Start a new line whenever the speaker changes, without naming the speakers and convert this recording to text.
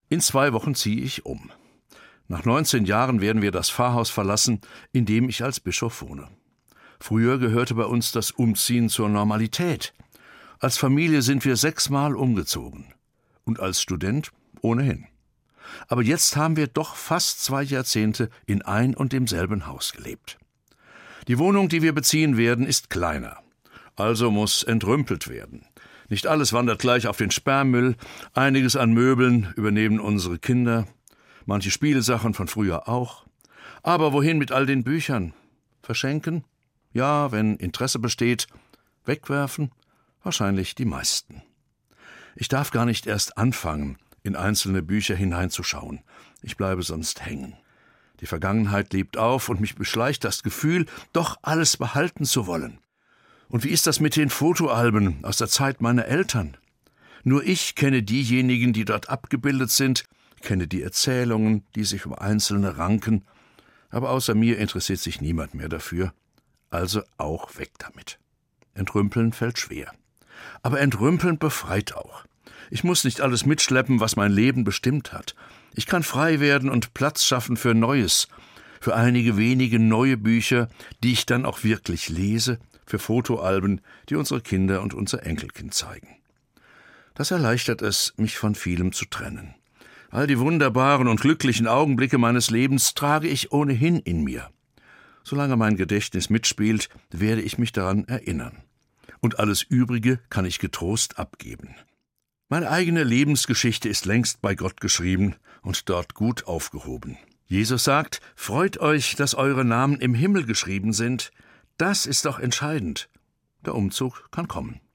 In 2 Wochen ziehe ich um. Nach 19 Jahren werden wir das Pfarrhaus verlassen, in dem ich als Bischof wohne. Früher gehörte bei uns das Umziehen zur Normalität. Als Familie sind wir 6-mal umgezogen. Und als Student ohnehin. Aber jetzt haben wir doch fast 2 Jahrzehnte in ein und demselben Haus gelebt. Die Wohnung, die wir beziehen werden, ist kleiner. Also muss entrümpelt werden. Nicht alles wandert gleich auf den Sperrmüll. Einiges an Möbeln übernehmen unsere Kinder. Manche Spielsachen von früher auch. Aber wohin mit all den Büchern? Verschenken? Ja, wenn Interesse besteht. Wegwerfen? Wahrscheinlich die meisten. Ich darf gar nicht erst anfangen, in einzelne Bücher hineinzuschauen. Ich bleibe sonst hängen. Die Vergangenheit lebt auf und mich beschleicht das Gefühl, doch alles behalten zu wollen. Und wie ist das mit den Fotoalben aus der Zeit meiner Eltern? Nur ich kenne diejenigen, die dort abgebildet sind, kenne die Erzählungen, die sich um Einzelne ranken, aber außer mir interessiert sich niemand mehr dafür. Also auch weg damit. Entrümpeln fällt schwer. Aber entrümpeln befreit auch. Ich muss nicht alles mitschleppen, was mein Leben bestimmt hat. Ich kann frei werden und Platz schaffen für Neues, für einige wenige neue Bücher, die ich dann auch wirklich lese, für Fotoalben, die unsere Kinder und unser Enkelkind zeigen. Das erleichtert es, mich von vielem zu trennen. All die wunderbaren und glücklichen Augenblicke meines Lebens trage ich ohnehin in mir. Solange mein Gedächtnis mitspielt, werde ich mich daran erinnern. Und alles Übrige kann ich getrost abgeben. Meine eigene Lebensgeschichte ist längst bei Gott geschrieben und dort gut aufgehoben. Jesus sagt, freut euch, dass eure Namen im Himmel geschrieben sind. Das ist doch entscheidend. Der Umzug kann kommen.